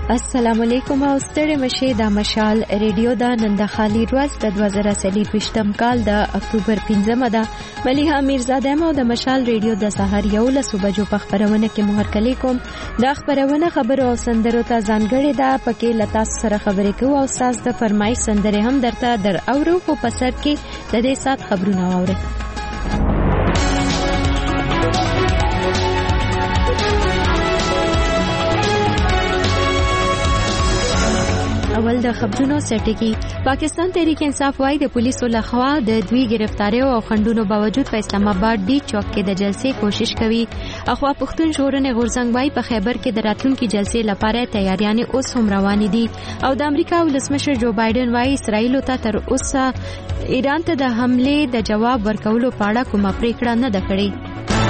السلام علیکم او ستړي مشه د مشال ریډیو د نن د خالي ورځ د 2023م کال د اکتوبر 15مه ده. مليحه میرزاده مو د مشال ریډیو د سحر 11 بجو په خبرونه کې مهرکلی کوم. د خبرونه خبرو او سندرو ته ځانګړې ده پکې لتا سره خبرې کوو او استاد د فرمایش سندره هم درته در اورو خو په سر کې د دې سات خبرونه اوري. اول د خبرونو سرټکی. پاکستان تحریک انصاف وايي د پولیسو لخوا د دوی گرفتاریو او خندونو باوجود په اسلام آباد ډی چوک کې د جلسې کوشش کوي. اخوا پښتون ژغورنې غورځنګ وايي په خیبر کې د راتلونکي جلسې لپاره تیاریانې اوس هم روانې دي او د امریکا ولسمشر جو بایدن وايي اسرائیل ته تر اوسه ایران ته د حمله د جواب ورکولو په اړه کومه پریکړه نه ده کړې.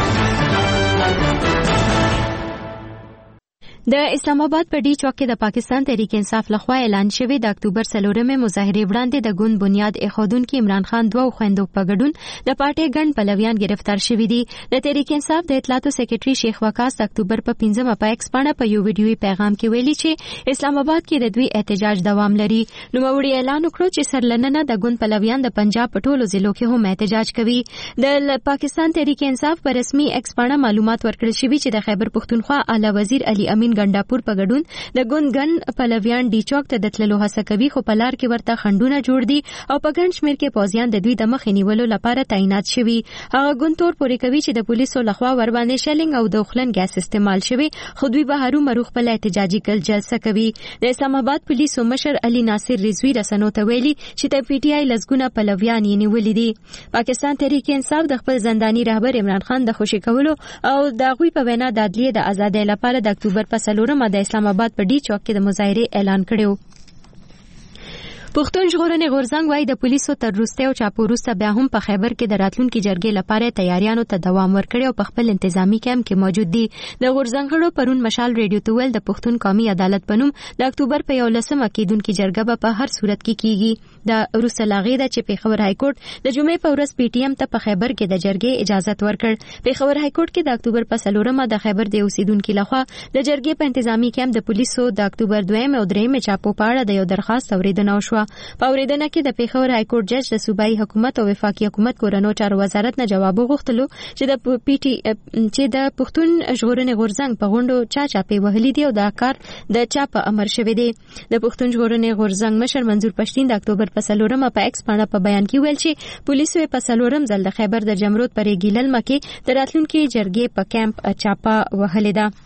د اسلام آباد په ډی چوک کې د پاکستان تحریک انصاف لخوا اعلان شوی د اکتوبر 4مه مظاهره وړاندې د ګوند بنیاد اخودونکو عمران خان دوه خويندو په ګډون د پارټي ګڼ پلویان گرفتار شوی دي. د تحریک انصاف د اطلاعاتو سیکریټري شیخ وقاص د اکتوبر په 15مه په ایکس باندې په یو ویډیوي پیغام کې ویلي چې اسلام آباد کې د دوی احتجاج دوام لري. نو وړي اعلان وکړ چې سرلننه د ګوند پلویان د پنجاب په ټولو ضلعو کې هم احتجاج کوي. د پاکستان تحریک انصاف په رسمي ایکس باندې معلومات ورکړل شوی چې د خیبر پښتونخوا اعلی وزیر علي امین ګنداپور په ګډون د ګوندګن پلویان ډی چوک ته د تللو هڅه کوي خو په لار کې ورته خندونه جوړ دي او په ګڼ شمېر کې پوځیان د دوی د مخې نیولو لپاره تعینات شوي. هغه ګوند تور پورې کوي چې د پولیسو لخوا ور باندې شلینګ او د خلن ګیس استعمال شوی خو دوی به هرو مرو خپل احتجاجي جلسه کوي. د اسلام آباد پولیسو مشر علي ناصر رضوی رسنو ته ویلي چې د پی ټی آی لسګونه پلویان یې نیولې دي. پاکستان تحریک انصاف د خپل زنداني رهبر عمران خان د خوشي کولو او د غوی په وینا د عدلیې د آزادۍ لپاره د اکتوبر په 4مه د اسلام آباد په ډی چوک کې د مظاهره اعلان کړو. پښتون ژغورنې غورځنګ وايي د پولیسو تر وروسته او چاپو وروسته بیا هم په خیبر کې د راتلونکي جرګې لپاره تیاریانو ته دوام ورکړي او په خپل انتظامی کیمپ کې موجود دي. د غورځنګ غړو پرون مشال ریډیو ته ویل د پښتون قومي عدالت په نوم د اکتوبر په 11مه کېدونکي جرګه په هر صورت کې کیږي. د وروسته لاغې د چې پیښور های کورټ د جمعې په ورځ پی ټی ایم ته په خیبر کې د جرګې اجازه ورکړ. پیښور های کورټ کې د اکتوبر په 4مه د خیبر د اوسیدونکو لخوا د جرګې په انتظامی کیمپ د پولیسو د اکتوبر 2 او 3 چاپو په اړه د یو درخواست اوریدنه وشوه. په اوریدنه کې د پیښور های کورټ جج د صوبایي حکومت او وفاقي حکومت کورنو چارو وزارت نه جواب وغوښتلو چې د پښتون ژغورنې غورځنګ په غونډو چاپې وهلي دي او دا کار د چا په امر شوی دی. د پښتون ژغورنې غورځنګ مشر منظور پښتين د اکتوبر په 4مه په ایکس باندې په بیان کې ویل چې پولیسو په 4م ځل د خیبر د جمرود پر ګیلل مکه د راتلونکي جرګې په کیمپ چاپه وهلې ده.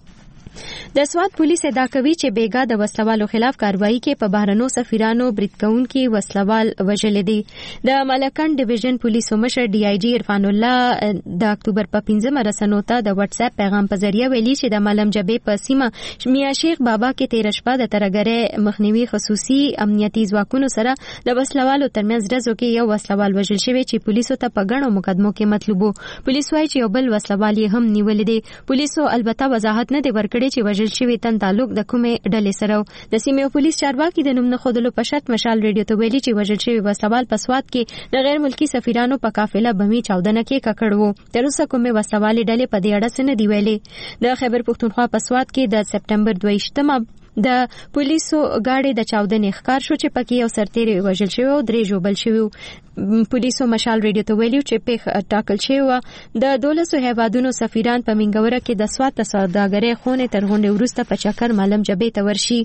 د سواد پولیس ادعا کوي چې بیګا د وسلوالو خلاف کاروایی کې په بهرنو سفیرانو بریټکون کې وسلوال وژل دي. د ملکن ډیویژن پولیسو مشر ډي آی جی عرفان الله د اکتوبر په 15مه رسنو ته د واتس اپ پیغام په ذریعہ ویلي چې د ملم جبې په سیمه میا شیخ بابا کې 13 شپه د ترګره مخنیوي خصوصي امنیتي ځواکونو سره د وسلوالو ترمنځ ډزو کې یو وسلوال وژل شوی چې پولیسو ته په غنو مقدمو کې مطلوب وو. پولیس وايي چې یو بل وسلوال یې هم نیول دي. پولیسو البته وضاحت نه دی ورکړی چې وژل شوی تن تعلق د کومې ډلې سره. د سیمې پولیس چارواکي د نوم نه خودلو په شرط مشال ریډیو ته ویلي چې وژل شوی وسلوال په سواد کې د غیر ملکی سفیرانو په قافله بمي چاودنه کې ککړ وو. تر اوسه کومې وسلوالې ډلې په دې اړه څه نه دی ویلي. د خیبر پښتونخوا په سواد کې د سپټمبر 22مه د پولیسو گاډي د چاودنې ښکار شو چې پکې یو سرتیری وژل شوی او 3 ژوبل شوی. پولیسو مشال ریډیو ته ویلي چې پیښه ټاکل شوی و د 12 هیوادونو سفیران په منګوره کې د سواد د سوداګرۍ خونې تر غونډې وروسته په چکر ملم جبې ته ورشي.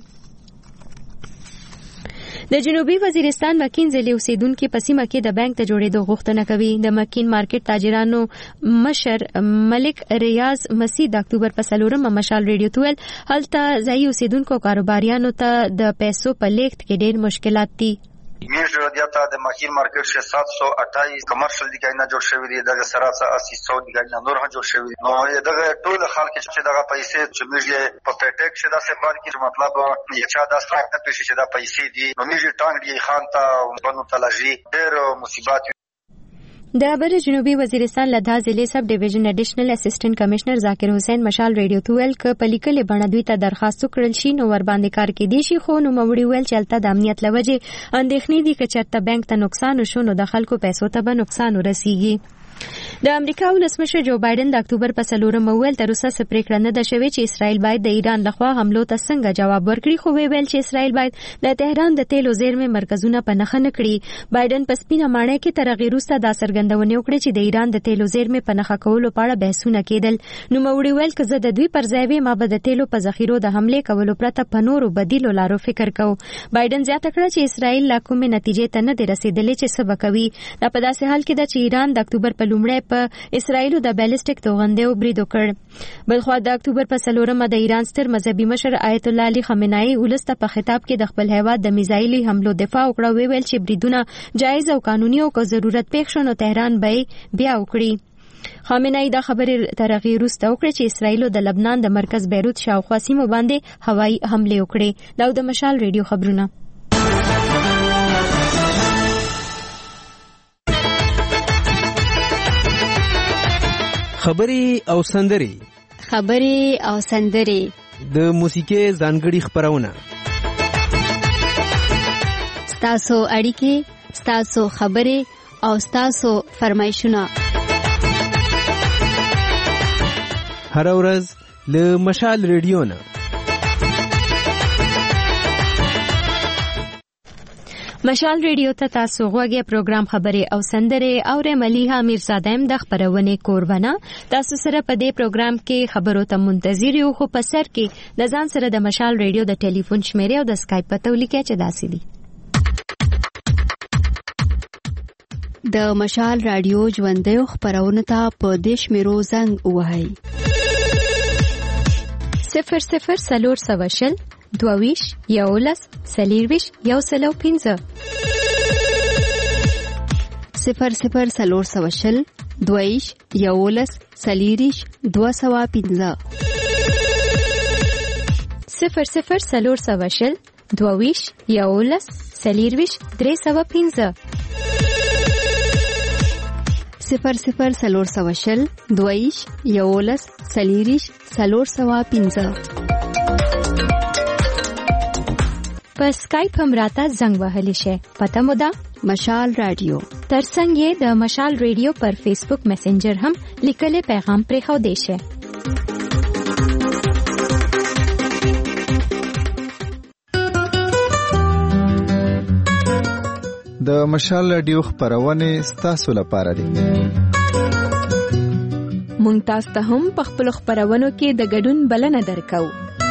د جنوبي وزیرستان مکین ضلع اوسیدونکو په سیمه کې د بانک ته جوړېدو غوښتنه کوي. د مکین مارکیټ تاجرانو مشر ملک ریاض مسیح د اکتوبر په 4مه مشال ریډیو ته ویل هلته ځایي اوسیدونکو کاروباریانو ته د پیسو په لیږد کې ډېر مشکلات دي. میږه دیاته د ماکین مارکیټ 728 کمرشل دیګاینه جوړ شوی دی. دغه سره 800 دیګاینه نور هم جوړ شوی دی. نو دغه ټول خلک چې دغه پیسې چې میږه په پټیک شې د سفر کې مطلب یې چا د سترګ نه پېښې چې د پیسې دي نو میږه ټانګ دی خان ته بنو تلجی ډېر مصیبات. د بر جنوبي وزیرستان لدا ضلع سب ډیویژن اډیشنل اسسټنټ کمشنر ذاکر حسین مشال ریډیو ته ویل ک په لیکلې بڼه دوی ته درخواست وکړل شي نو ور باندې کار کې دي شي خو نو موري ویل چې الته د امنیت لوجه اندېښنې دي چې چرته بانک ته نقصان وشو نو د خلکو پیسو ته به نقصان ورسیږي. د امریکا ولسمشر جو بایدن د اکتوبر په 4 ویل تر اوسه څه پریکړه نه ده شوې چې اسرائیل باید د ایران لخوا حملو ته څنګه جواب ورکړي، خو ویل چې اسرائیل باید د تهران د تیلو زیرمې مرکزونه په نښه نه کړي. بایدن په سپینه ماڼۍ کې تر هغې وروسته دا څرګندونه وکړه چې د ایران د تیلو زیرمې په نښه کولو په اړه بحثونه کېدل. نوموړي ویل که زه د دوی پر ځای وم به د تیلو په ذخیرو د حملې کولو پرته په نورو بدیلو لارو فکر کوو. بایدن زیاته کړه چې اسرائیل لا کومې نتیجې ته نه دی رسېدلی چې څه به کوي. دا په داسې حال کې ده چې ایران د اکتوبر په لومړۍ په اسرائیل د بالستیک توغندیو برید وکړ. بلخوا د اکتوبر په 4 د ایران ستر مذهبي مشر آیت الله علي خامنه‌ای ولس ته په خطاب کې د خپل هیواد د میزایلي حملو دفاع وکړه. ویل چې بریدونه جایز او قانوني او که ضرورت پیښ شي نو تهران به بیا وکړي. خامنه‌ای دا خبرې تر هغې وروسته وکړه چې اسرائیل د لبنان د مرکز بیروت شاوخوا سیمو باندې هوایي حملې وکړې. دا د مشال ریډیو خبرونه. خبرې او سندرې د موسیقي ځانګړي خبرونه، ستاسو اړیکې، ستاسو خبرې او ستاسو فرمایشونه هر ورځ له مشال ریډیو نه. مشال ریډیو ته تاسو غوږی پروګرام خبرې او سندرې او ملیحه میرزادم د خبرونه قربانه. تاسو سره په دې پروګرام کې خبرو ته منتظر یو، خو په سر کې د ځان سره د مشال ریډیو د ټلیفون شمیره او د اسکایپ پته ولیکئ چې داسې دي. د مشال رادیو ژوندۍ خبرونه ته په دې شمیرو زنګ ووهئ: 00 22 11 40 105 00 22 11 40 205 00 22 11 40 305 00 22 11 40 305. په اسکایپ هم راته زنګ وهلی شي. پته مو ده مشال رادیو. ترڅنګ یې د مشال ریډیو پر فیسبوک میسنجر هم لیکلي پیغام پرې خو دی شي. د مشال رادیو خبرونه ستاسو لپاره دي. مونږ تاسو ته هم په خپل خبرونو کې د ګډون بلنه درکو.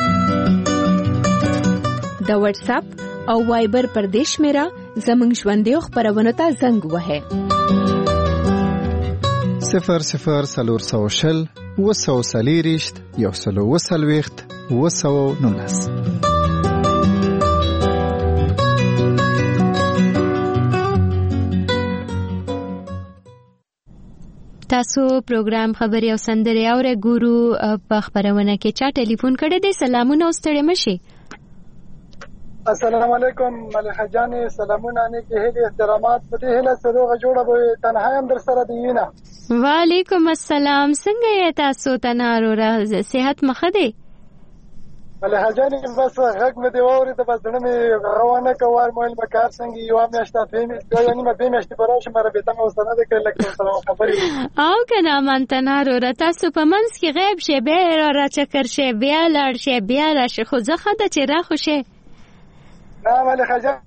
د واتس اپ او وایبر پر دیش میرا زمنګ ژوندۍ خبرونه ته زنګ وهه 00 240 119. تاسو پروګرام خبرې او سندرې اورئ. ګورو په خبرونه کې چا ټلیفون کړی دی. سلامونه او ستړي مشي. السلام علیکم ملکه جانې، سلامونه نیکې هیلې احترامات. په دې هیله سروغه جوړه به تنها هم در سره دی نه. وعلیکم السلام. څنګه یې تاسو تنها وروره؟ صحت مخه دی؟ ملکه جانې بس غږ مې دی واورېد، بس زړه مې روانه کوار مویل به کار څنګه یوه میاشت نیمه دوې میاشتې به راشم رابطه مې ورسره نه دی کړې، لکه ورسره خبرې او که نه امان تنها وروره تاسو په منځ کې غیب شئ، بیا را چکر شئ، بیا لاړ شئ، بیا راشئ، خو زه ښه ده چې راخو شئ. نه ملکه جانې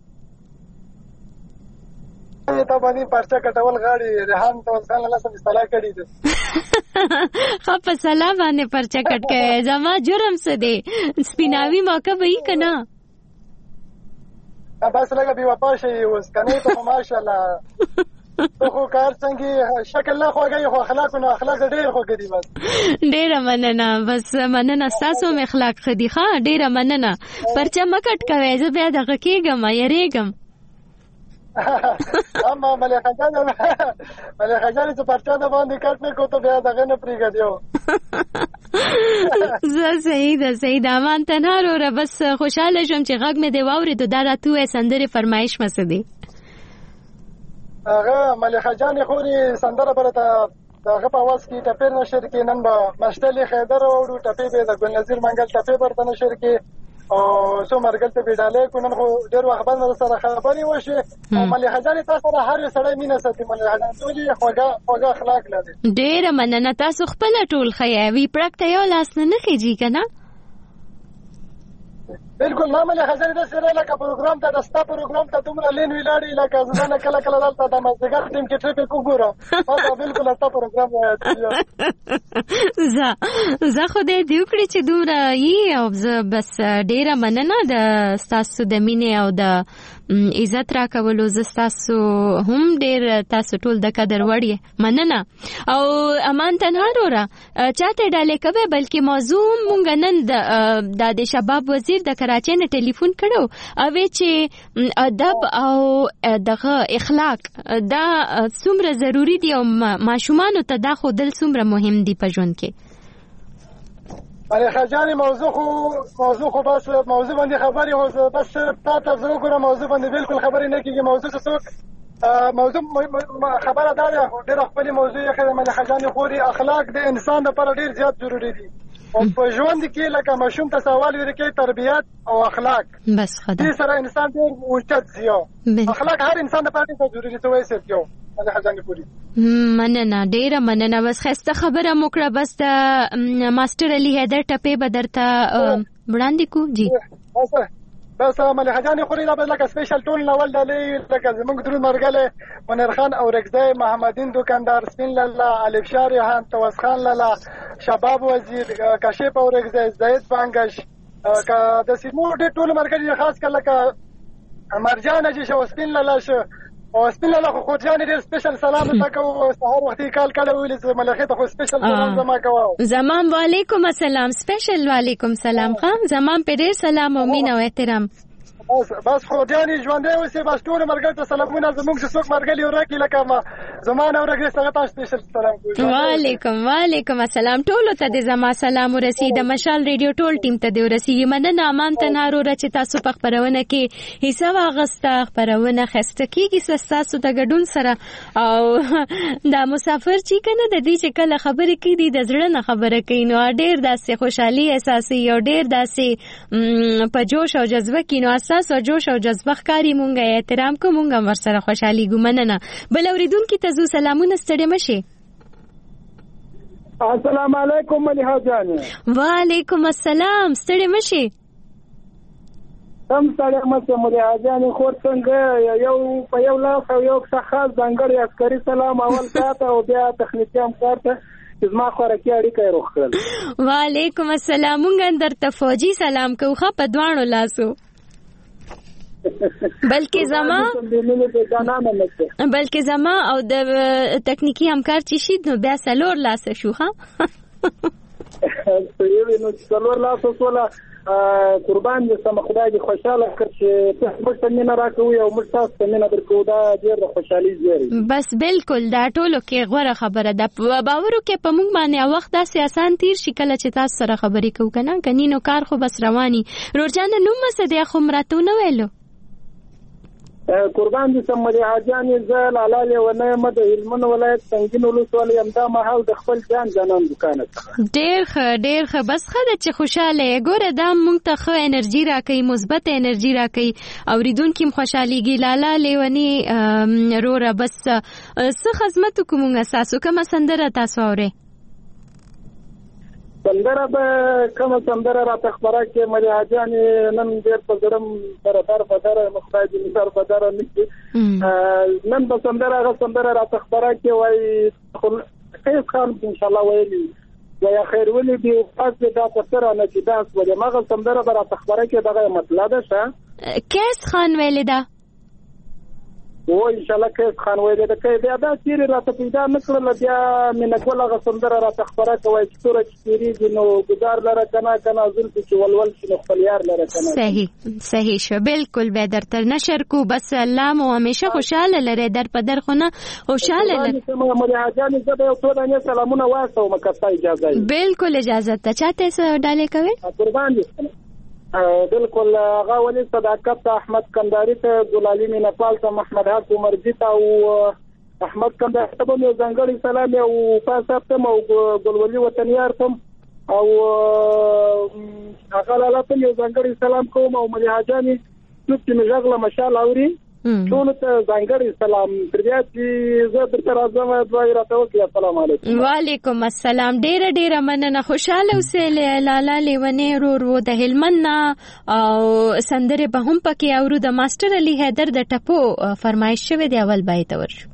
ته باندې پرچه کټول غاړي ریحان توسان له سم اصطلاح کړی دي. خو په سلام باندې پرچه کټ کې زما جرم څه دی؟ سپیناوي موقع به یې کنه بس لګه بي وفا شي اوس کنه ته ماشاءالله خو کار څنګه شکل نه خوږی خو اخلاق نو اخلاق ډېر خوږی دي. بس ډېره مننه. بس مننه تاسو مې اخلاق خدي ښه ډېره مننه. پرچه مکټ کوي زه بیا دغه کېږم یریږم. اما ملکه جانې چې پرچه د باندې کټ نه کو ته بیا دغه نه پرېږدیو. زه صحیح ده امان تنها وروره. بس خوشحاله شوم چې غږ مې دی واورېدو. دا راته ووایه سندرې فرمایش مه څه دی؟ هغه ملکه جانې خورې سندره بله ته د هغه په اواز کې ټپې نشر کې نن به مشتلې خیدر واورو، ټپې به د ګلنظیر منګل ټپې برته نشر کې او څو مرګل ته بیډاله کو نن خو ډېر وخت باندې سره خبرې وشي او ملي خزانه تاسو سره هر سړی مینه ساتي ملي خزانه ټولې خوږه اخلاق لري. ډېر مننه تاسو خپل ټول خیاوي پرکته یو لاس نه خېږي کنه. بالکل ما ملي خزانه د سره لکه پروګرام ته د ستا پروګرام ته دومره لین ویلاړی لکه ځنه کله دلته د مزګر ټیم کې ټریپ کوګورم دا بالکل ستا پروګرام زه خو دې دیوکړي چې دومره یي او بس ډېره مننه د تاسو د مینې او د عزت راکولو. زه تاسو هم ډېر تاسو ټول د قدر وړ مننه. او امان تنها وروره چاته ډالې کوي بلکې موضوع مونږ نن د شباب وزیر د کراچۍ نه ټلیفون کړو او چې ادب او دغه اخلاق دا څومره ضروری دي او ماشومان ته دا خو دل څومره مهم دي په ژوند کې. ملي خزانه موضوع خو بس موضوع باندې خبرې هو بس تاسو زه کوم موضوع باندې بالکل خبرې نه کیږي. موضوع څه موضوع خبره دا ده ډېر خپل موضوع یې خدای ملي خزانه خوري اخلاق د انسان لپاره ډېر زیات ضروری دي او په ژوند کې لکه ماشوم ته سوال ورکړي تربیت او اخلاق بس خدای دې سره انسان ډېر اوچت زیو اخلاق هر انسان لپاره ضروری دي ته وایي یو ملي خزانه خوري. مننه ډېره مننه. بس خسته خبره موکړه بس د ماستر علي حیدر ټپې به درته وړاندې کو جی بس ملي خزانه خوري دا لکه سپیشل ټول ناول ډالې لکه زمونږ درو مرګله منیر خان او رګزای محمدین دکاندار سپین لالا الف شاریحان توس خان لالا شباب وزیر کاشف او رګزای زید بانګش کا د سیمو ټول مرګله خاص کله کا مرجان جی شو سپین لالا شو او سپین لالا خو ځان ډېر سپیشل سلام تکو سهار وخت کال کله ویل چې ملخه ته خو سپیشل سلام زما کوو. زمام وعلیکم السلام سپیشل وعلیکم سلام خان زمام په ډېر سلام او مینه او احترام. بس خو ځانې ژوندې اوسې بس ټول مرګ ته سلامونه زموږ څوک مرګلي ورکې لکه ما زمانه ورګې څنګه تاسو سپیشل سلام کوم. وعلیکم السلام ټول ته د زما سلام ورسید مشال ریډیو ټول ټیم ته دی ورسید. مننه امان تنهارو چې تاسو په خبرونه کې حصہ واغسته خبرونه خسته کیږي تاسو د ګډون سره او دا مسافر چې کنه د دې چې کله خبرې کوي د زړه نه خبره کوي نو ډېر داسې خوشحالي احساسي او ډېر داسې په جوش او جذبه کې نو اساس او جوش او جذبه ښکاری مونږه احترام کو مونږه ورسره خوشحالي ګمننه. بل اوریدونکو ته زو سلامونه ستړي مشه. السلام علیکم ملي خزانه. وعلیکم السلام ستړي مشه. تم ستړي مشه ملي خزانه خو څنګه یو په یو لاس او یو خاص ځانګړی عسکري سلام اول ساته او بیا تخنیکي همکار ته زما خوراکي اړیکه روخل. وعلیکم السلام مونږ درته فوجي سلام کوو خو په دوانو لاسو بلکې زما او د تکنیکی همکار چې شید نو بیا سلور لاس شو ها نو سلور لاس ولا قربان دې سم خدای دې خوشاله کړ چې موږ ته نه راکوي او موږ تاسو ته نه درکو دا ډېر خوشحالي زیری. بس بالکل دا ټولو کې غوړه خبره ده باورو کې په موږ باندې وخت داسې آسان تیر شي کله چې تاسو سره خبرې کوو کنه کنينو کار خو بس رواني رورجان نو مسه دې خو مراتو نه ویلو قربان دي سم ملي حاجانې زل علاله ونه مد علمن ولایت څنګه ولسوالۍ امدا محل د خپل جانان دکان ډېر بس خدای چې خوشاله ګوره دا مونږ ته خو انرژي راکې مثبت انرژي راکې اوریدونکو خوشاليږي لاله لیونی روره بس څه خدمت کوم اساسو کوم سندره تاسو اورئ سندره به کوم سندره را تخبره کې ملي حاجانې نن ډېر په ګرم برابر بدره مخراج نثر بدره نشي نن به سندره را تخبره کې وای خیس خان ان شاء الله ویلي یا خیر ولې دی پاس دا تفسیر نه چې داس ولې مغه سندره را تخبره کې دغه مطلب ده کیس خان ویل دا و ان شاء الله کیس خان ویل دا کې بیا دا چیرې راته پیدا نکړل بیا مینه کوله غسندره را تخبره کوي چې تور چیرې نو ګدار لره کنه زلفي چې ولول شنو خپل یار لره کنه صحیح شو بالکل به درته نشر کو بس الله مو همیشه خوشاله لره در په در خونه خوشاله لره مولوی حاجان زه به ټول نه سلامونه واسو مکه اجازه بالکل اجازه ته چاته سره ډالې کوي قربان دي بالکل هغه ولې صداقت احمد کنداری ته ګلالي نیپال ته محمد حق عمرجی ته او احمد کنداری ته به ځنګړی سلام او پاسه ته او ګلولي وطنیار ته او هغه لاله ته یو ځانګړی سلام کوم او ملي حاجاني چې مجغله مشال اوري ټول ته ځانګړی سلام دریا چې زه درته راځم دوی راته وکړي. السلام علیکم. وعلیکم السلام. ډیره مننه. خوشاله اوسې لاله لیونی ورو د هلمند او سندره به هم پکې اورو. د ماستر علي حیدر د ټپو فرمایش شوی دی، اول بای ته ورشو.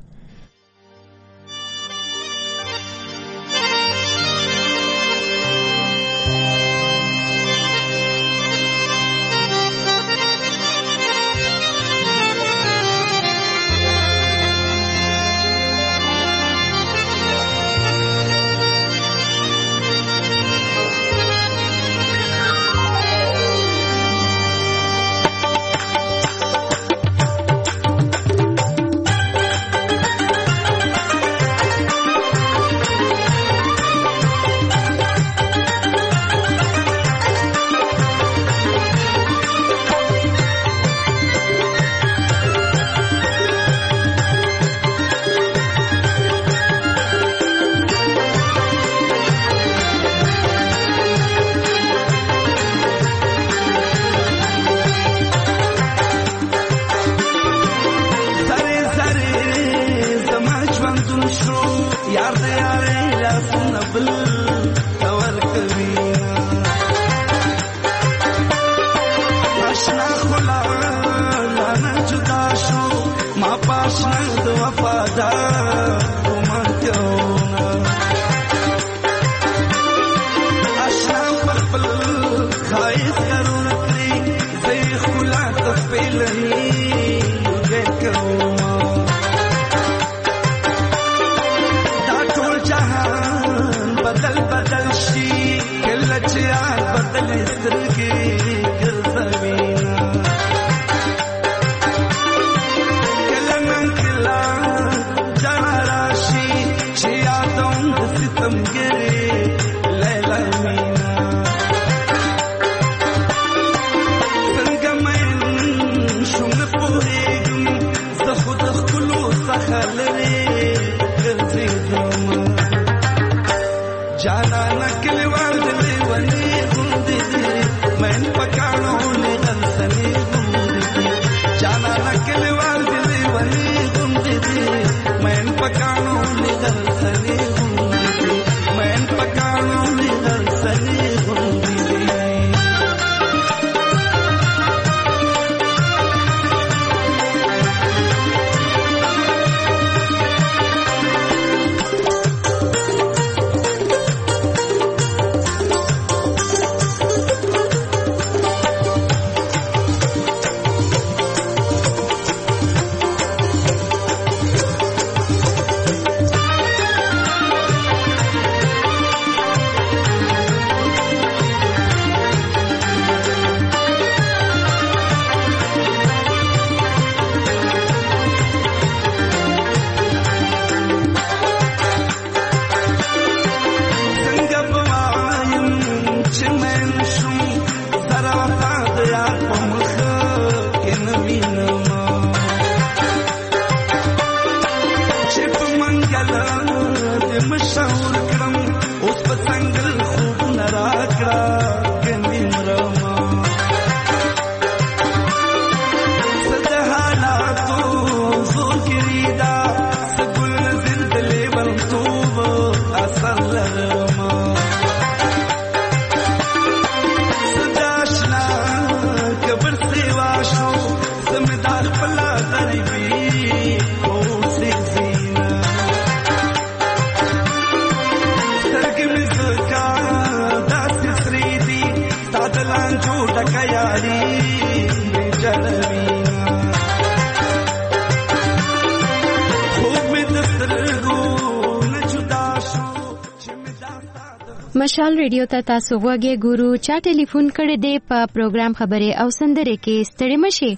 مشال ریډیو ته تاسو غوږی ګورو. چا ټلیفون کړی دی په پروګرام خبرې او سندره کې ستړي مشي.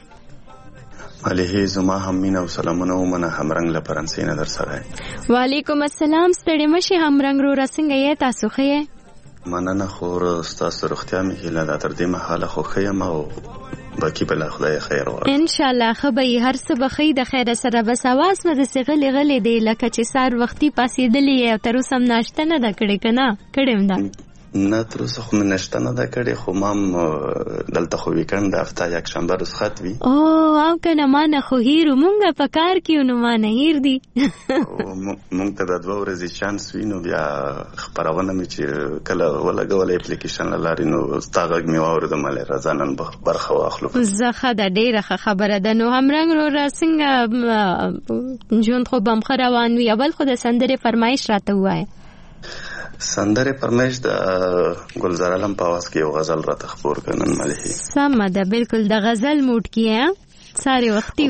علیه زما هم مين او سلامونه ومنه همرنګ له فرانسې نه در سره. وعلیکم السلام. ستړي مشي همرنګ رو رسنګ یې تاسو خې. مننه خور تاسو روغتیا مې هیله ده تر دې مهاله خو خیم او باقی بل خدای خیر ور ان شاء الله. خبري هر څه بخې د خیر سره بس आवाज مې د سغلې غلې دی لکه چې سار وختي پاسېدلې او تر اوسه ناشته نه د کړې کنه کړم دا نه تر اوسه خو مې نشته نه ده کړې، خو ما هم دلته خو ویکند هفته یک شنبه رخصت وي. او کنه ما نه خو هیرو مونږ په کار کې نو ما نه هیر دي. مونږ ته د 2 ورځې چانس وي نو بیا خبرونه مې چې کله ولګول اپلیکیشن لاري نو ستا غږ مې واورېد مله راځه نن برخه واخلو. زه ښه ده ډېره ښه خبره ده. نو همرنګ وروره څنګه ژوند خو به هم ښه روان وي؟ اول خو د سندرې فرمایش راته ووایه. سندرې فرمایش د ګلزار علم په आवाज کې یو غزل راته خبر کنن ملهي. سمه ده بالکل د غزل موډ کې ساري وختي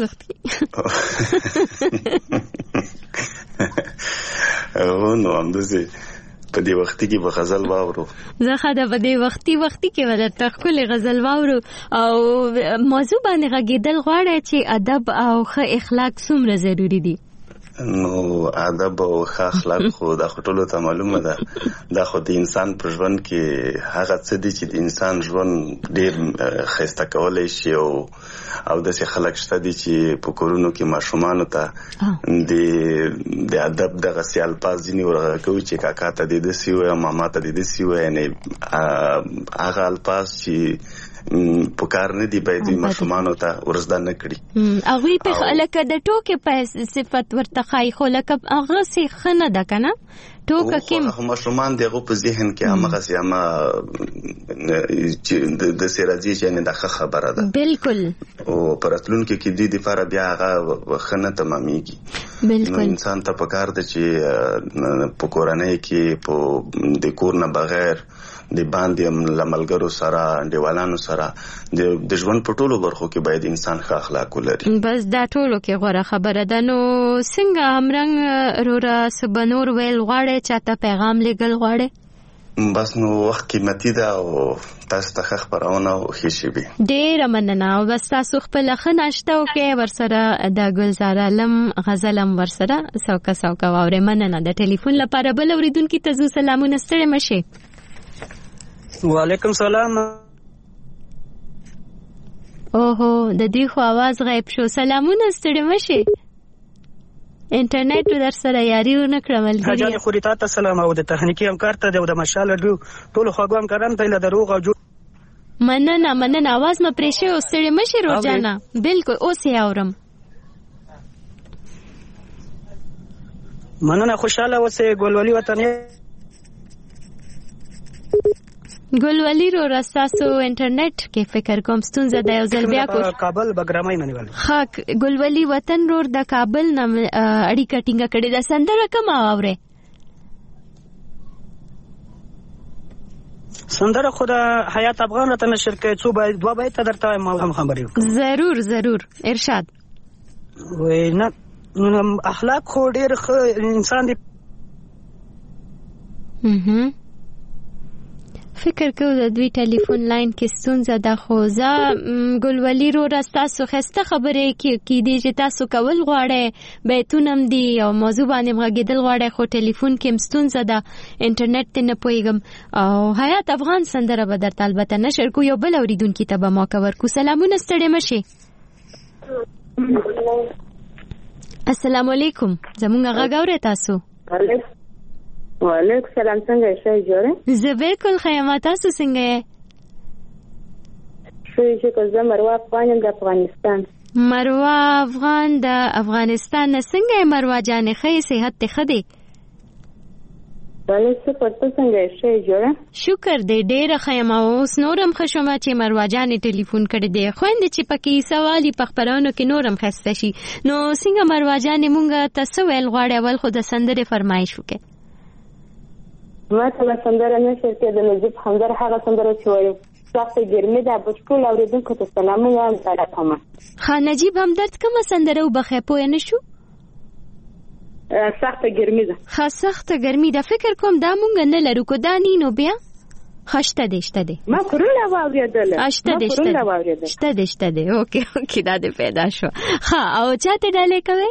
نو همداسې په دې وختي کې به غزل واورو. زه خاله په دې وختي کې ولته خپل غزل واورو او موضوع باندې غږیدل غواړي چې ادب او ښه اخلاق څومره ضروری دي. نو ادب او ښه اخلاق خو د ټولو ته معلومه ده. دا خو د انسان په ژوند کې هغه څه دي چې د انسان ژوند ډېر ښایسته کولی شي او داسې خلک شته دي چې په کورونو کې ماشومانو ته د ادب دغسې الفاظ ځینې ورغږوي چې کاکا ته دې داسې ووایه، ماما ته دې داسې ووایه، یعنې هغه الفاظ چې په کار نه دی باید ماشومانو ته ورزده نه کړي. هغوی په لکه د ټوکې په صفت ورته ښایي، خو لکه هغسې ښه نه ده که نه ټوکه کې ماشومان د هغو په ذهن کې همغسې چې داسې راځي چې یعنې دا ښه خبره ده بالکل، او په راتلونکي کې دوی دپاره بیا هغه ښه نه تمامېږي. نو انسان ته پکار ده چې په کورنۍ کې د کور نه بغیر د باندې لملګرو سره انډیوالانو سره د ژوند په ټولو برخو کې باید انسان ښه اخلاق ولري. بس دا ټولو کې غوره خبره ده. نو څنګه همرنګ وروره څه به نور ویل غواړې، چاته پیغام لیږل غواړې؟ بس نو وخت قیمتي ده او تاسو ته ښه خپرونه ښې شي وي. ډېره مننه. او بس تاسو خپله ښه ناشته وکړئ، ورسره د ګلزار علم غزل هم ورسره سوکه واورئ. مننه. د ټلیفون لپاره بل اورېدونکي ته ځو. سلامونه، ستړی مه شئ. وعلیکم سلام. اوهو د دې خو आवाज غیب شو. سلامونه، ستړي مشي. انټرنیټ در سره یاري ونه کړمل. حاجی خوريتا ته سلام او د تخنیکی همکار ته د مشال ډیو ټول خواږه همکاران ته له دروغ او مننه. आवाज م پرېشه او ستړي مشي روزانه. بالکل اوس یې اورم. مننه. خوشاله اوسې ګلولي وطن. ګلولي رو راستاسو انټرنیټ کې فکر کوم ستونزه ده. یو ځل بیا کو کابل بګرامای نه نیول. خاک ګلولي وطن رور د کابل نه اړیکه ټینګه کړې ده. سندره کوم اوره؟ سندره خدا حیات افغان راته نشر کې څو باید 2 باید درته ما هم خبرې وکړم. ضرور ارشاد. وینا اخلاق خو ډېر انسان دی. فکر کوم د دوی ټلیفون لاین کې ستونزه ده. خو زه ګلولي رو راستاسو خسته خبرې کې دي چې تاسو کول غواړئ، بیتونم دي او موضوع باندې غږیدل غواړئ، خو ټلیفون کې ستونزه ده، انټرنیټ ته نه پوهیږم. او حیات افغان سندره به درته البته نشر کو. یو بل اوریدونکي ته به موقع ورکو. سلامونه، ستړي مشي. السلام علیکم. زمونږ غږ اورئ تاسو؟ وعلیکم سلام. څنګه شئ جوړه؟ زه بالکل ښه یم. تاسو څنګه یې؟ ښه شکر. زه مروه افغان یم د افغانستان. مروه افغان د افغانستان نه. څنګه یې مروه جانې؟ ښه یې؟ صحت دې ښه دی؟ بله شکر. ته څنګه شئ جوړه؟ شکر دی، ډېره ښه یم. اوس نورم ښه شومه چې مروه جانې ټلیفون کړی دی. خویندې چې پکې سوال په خپرونو کې نورم ښایسته شي. نو څنګه مروه جانې مونږ ته څه ویل غواړې؟ اول خو د سندرې فرمایش وکړې. ما ته سندره نشر کې د نجیب حمدر هغه سندره چې وایي سخت ګرمي ده. بشکل اوریدونکو ته سلامونه وایم. سلام. ها نجیب همدرد کومه سندره وبخې پوه نه شو؟ سخت ګرمي ده. ها سخت ګرمي ده. فکر کوم دا مونږ نه لرو کو دا نینو بیا خشته دې ما پرونه واوریدل. شته دې اوکې دا دې پیدا شو. ها او چاته ډالې کوي؟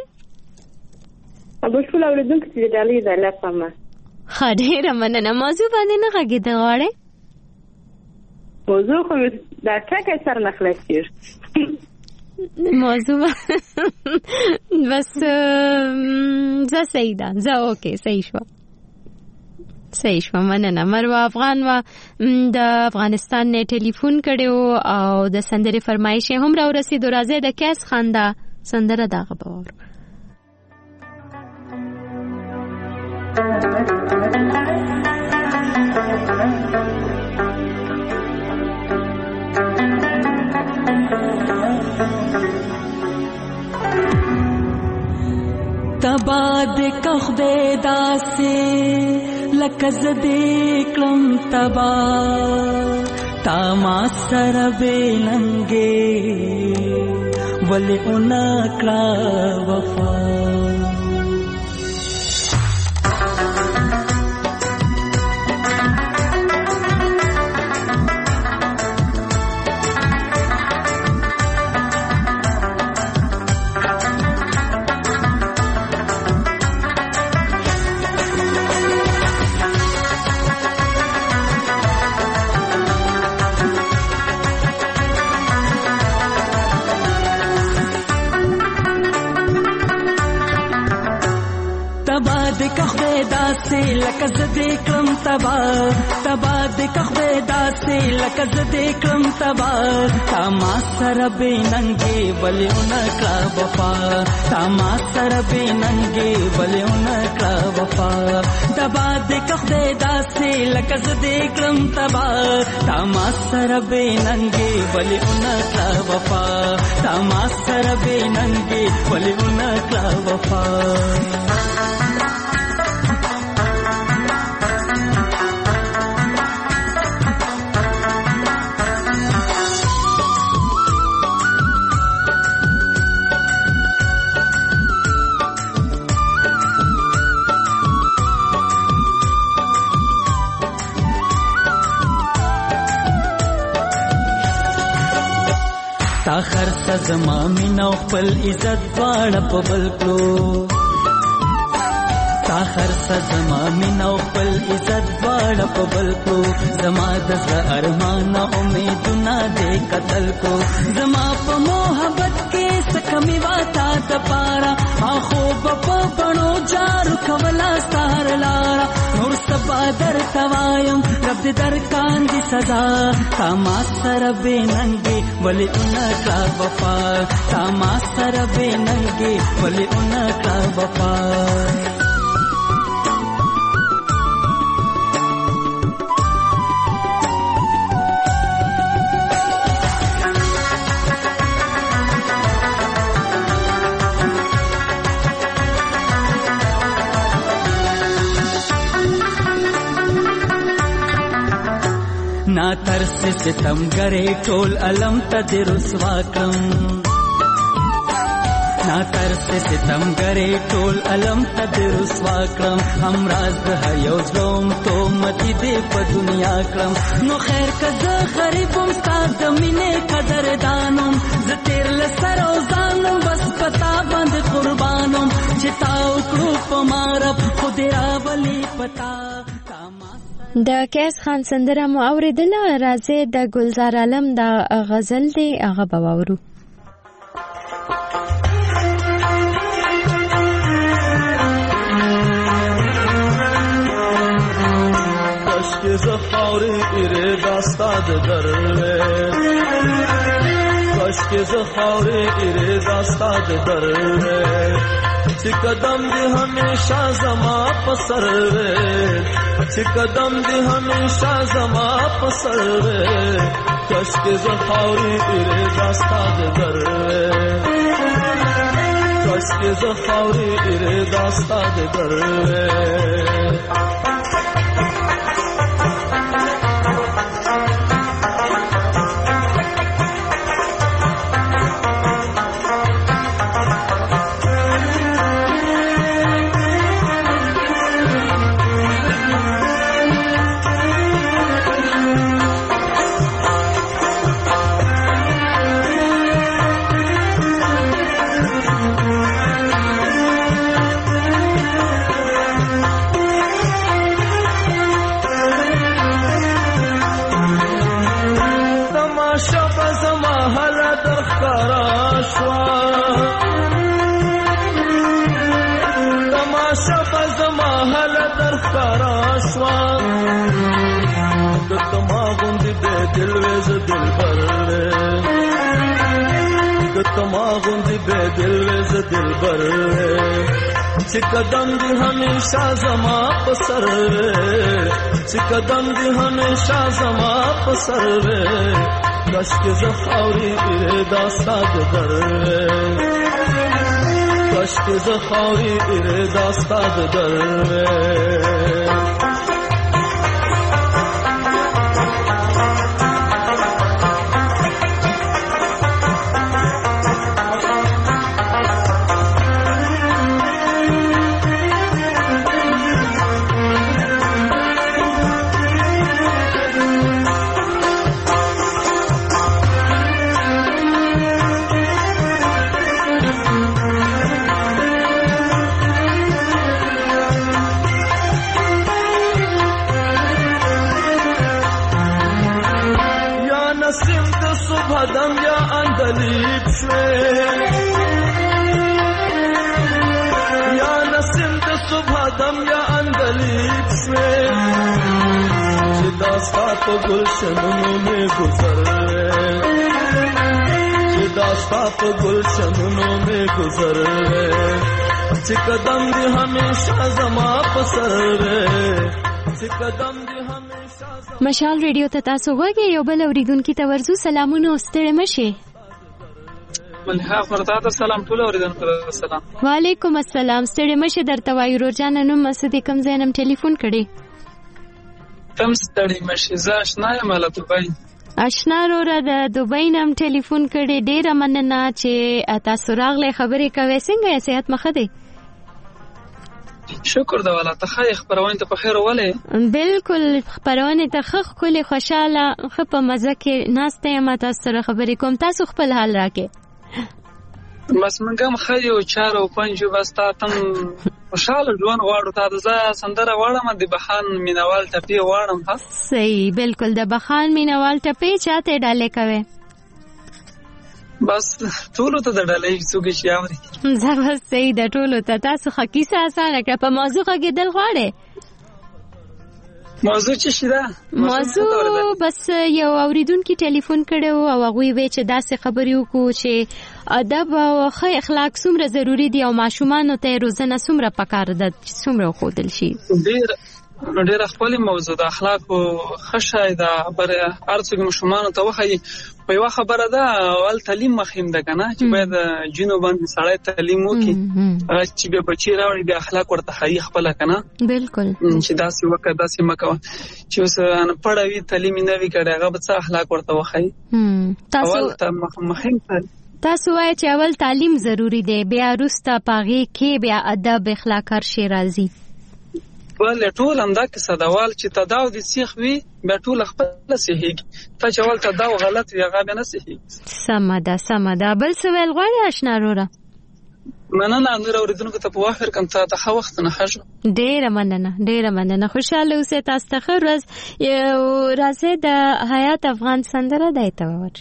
بشکل اوریدونکو ته ډالې ده. لپاره ډېره مننه. موضوع باندې نه غږېدل غواړئ؟ موضوع خو دا ټکي سره نه خلاصېږي. موضوع بس زه صحیح ده. زه اوکې صحیح شو. صحیح شو، مننه. مروه افغان و د افغانستان نه ټلیفون کړو او د سندرې فرمایش هم را ورسېدو. راځي د کیس خاندا سندره دغه باور. تباد کخدے داسے لکز دیکلم تبا تاما سر بے ننگے ولی انکلا وفا لکز دیکلم تبا تبا دکخبے داسے لکز دیکلم تبا تاما سر بے ننگے بلے انکلا وفا تاما سر بے ننگے بلے انکلا وفا تبا دکخبے داسے لکز دیکلم تبا تاما سر بے ننگے بلے انکلا وفا تاما سر بے ننگے بلے انکلا وفا تاخر سزما مینا خپل عزت واړه په بل کړو تاخر سزما مینا خپل عزت واړه په بل کړو زما د زړه ارمان امیدونه دې قتل کو زما په محبت کې سکمی واتا د پارا اخو په بڼو جارو کولا ستار لارا نور سبا در توایم رب دې در کاندي سزا تاما سر بے ننگے ولی انکلا وفا تاما سر بے ننگے ولی انکلا وفا نا ترس ستم گرے ټول علم ته رسوا کړم نا ترس ستم گرے ټول علم ته رسوا کړم هم راز د یو ظلم تو متی دې په دنیا کړم نو خیر کزه غریبم ستاد مینې قدر دانم ز تیر لسر او ځانم بس پتا باندې قربانم چې تا وکړو په مارب خو دې راولي پتا د کیس خان سندره مو اوریدله. راځي د گلزار عالم د غزل دی هغه به واورو. کاشکی زخاوری ایره داستاد دره کاشکی زخاوری ایره داستاد دره چې قدم دی همیشه زما پسر چې قدم دی همیشه زما پسر کاشکی زخاوری ایره داستاد دره کاشکی زخاوری ایره داستاد دره شوا کتما غوندې بې دل وې زه دلبر کتما غوندې بې دل وې زه دلبر چې قدم دې همیشه زما په سر چې قدم دې همیشه زما په سر کاش کې زه خاورې دا ستا د در کاش کې زه خاورې دا ستا د در دم یا اندلیب شوی یا نسیم د صبح دم یا اندلیب شوی چې داستا په گلشنونو میں گزر چې داستا په گلشنونو میں گزر چې قدم دی همیشه زما په سر چې قدم دی مشال ریډیو ته تاسو غوږی یو بل اوریدونکي ته ورزو سلامونه ستړي مشه ملها فرتاته سلام ټول اوریدونکو ته سلام وعلیکم السلام ستړي مشه درته وایو روزانه نو مسعود کم زینم ټلیفون کړي تم ستړي مشه زه آشنا یم له دوبۍ آشنا وروره د دوبۍ نم ټلیفون کړي ډیره مننه چې تاسو راغله خبرې کوي څنګه صحت مخه دی شکر دا والا ته خیر خبرونه ته په خیر وله بالکل خبرونه ته خخ کلی خوشاله خپ مزه کې ناشته ما تاسو سره خبرې کوم تاسو خپل حال راکې بس منګم خیر او 4 او 5 بس تا تم خوشاله ژوند غواړو تا د سندره واړم د بخان مینوال ټپی واړم ها صحیح بالکل د بخان مینوال ټپی چاته ډاله کوي بس ټولو ته د ډالۍ څوګي شي اوري زبر صحیح د ټولو ته تاسو خکیسه اسانه کړ په موضوع کې دل غواړي موضوع څه شي دا موضوع بس یو اوریدونکو ټلیفون کړو او هغه وی چې داسې خبرې وکړو چې ادب او ښه اخلاق څومره ضروری دي او ماشومان ته روزنه څومره پکار ده څومره خودل شي ډېر خپل موضوع د اخلاق او خشای دا بر ارڅو مشمانو ته وخی په یو خبره ده اول تعلیم مخیم ده کنه چې باید جنو باندې سړی تعلیم وکي چې به بچی راوړي د اخلاق ورته خی خپل کنه بالکل چې داسې وکړه داسې مکو چې اوس ان پړوي تعلیم نه وی کړي هغه به اخلاق ورته وخی تاسو مخیم تاسو وایي چې اول تعلیم ضروری دی بیا وروسته پاغي کې بیا ادب اخلاق هر شی راځي ول ټول همدا کې صدوال چې تداو دي سیخ وی به ټول خپل صحیح ته چول تداو غلط وی هغه به نه صحیح سمدا بل سوال غواړي آشنا وروره مننه نور اوریدونکو ته په واخر کوم ته د وخت نه خښو ډیره مننه خوشاله اوسه تاسو ته ورځ یو راځي د حیات افغان سندره دایته ور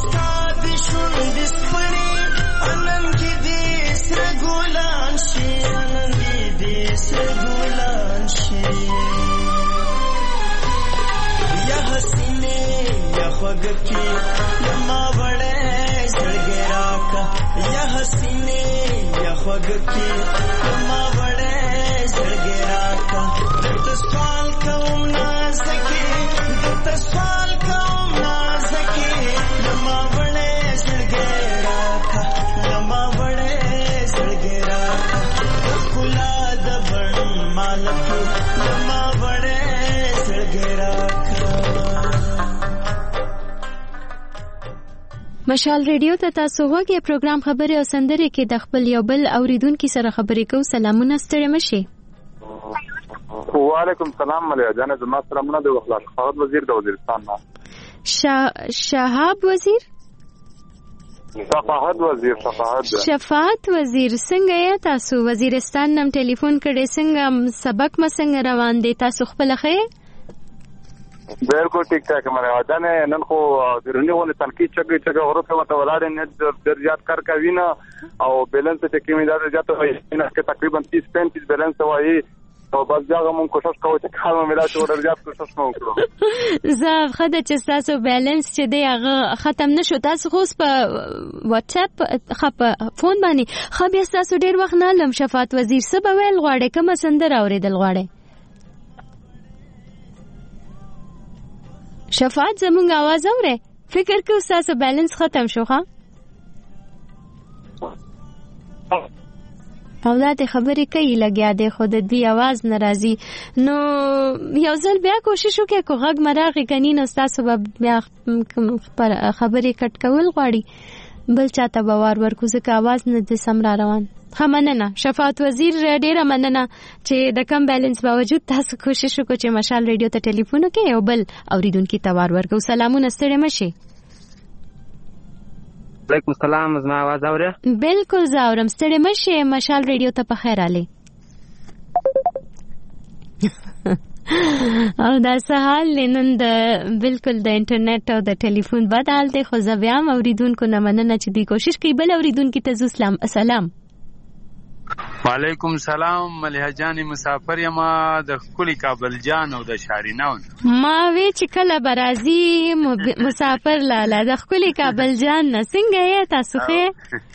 ستاد شوند سپړي انن کې دې سر ګلان شي انن دې سر ګلان شي یا حسینه یا خوږکی لما وړه زړګي راکا یا حسینه یا خوږکی لما وړه زړګي راکا د سوال کوم نازکه د سوال کوم نازکه لما وړه زړګي راکا لما وړه زړګي راکا کلا د بڼ مالک لما وړه زړګي راکا. مشال ریډیو ته تاسو وګورئ پروګرام خبرې او سندرې کې د خپل یو بل اوریدونکو سره خبرې کوو. سلامونه ستړي مشي. وعلیکم السلام ملیا جان زما سلامونه د اخلاص شفاعت وزیر د وزیرستان نه شهاب وزیر شفاعت وزیر شفاعت وزیر څنګه یې تاسو وزیرستان نم ټلیفون کړي څنګه سبق مسنګ روان دي تاسو خپل خې بالکل ٹھیک ٹھاک ملیا جان نن خو درنی ونه تنقید چګي ورته مت ولاړ نه درجات کار کوي نه او بیلنس ته کې مې درجات وایي نه کې تقریبا 30-35 بیلنس وایي او بس ځاګه مونږ کوشش کوو چې کارونه ملا چې درجات کوشش وکړو. زه خدای چې تاسو بیلنس چې دی هغه ختم نشو تاسو خو په واتس اپ خپ فون باندې خو بیا تاسو ډیر وخت نه لم شفاعت وزیر سبا ویل غواړي کوم سندر اوریدل غواړي شفاعت زمونږ आवाज اوري فکر کوم تاسو بیلنس ختم شو ها او دا ته خبرې کوي لګیا دی خو د دې आवाज ناراضي نو یو ځل بیا کوشش وکړه کو غږ مراغي کني نو تاسو بیا خبرې کټ کول غواړي بل چاته باور ورکو ځکه आवाज نه د سم را روان. مننه شفاعت وزیر ډیره مننه چې د کم بیلنس باوجود تاسو کوشش وکړو چې مشال ریډیو ته ټلیفون وکړئ او بل اوریدونکو ته باور ورکو. سلامونه ستړي مشي. وعلیکم السلام زما आवाज اوري بالکل زاورم ستړي مشي مشال ریډیو ته په خیر علي او دا سهال نن د بالکل د انټرنیټ او د ټلیفون بد حال دی خو زویام اوریدونکو نه مننه چې دی کوشش کوي بل اوریدونکو ته اسلام السلام. وعلیکم السلام مليحه جان مسافر یما د کلی کابل جان او د شاریناون ما وی چې کله برازي مسافر لاله د کلی کابل جان نه څنګه یې تاسو ښه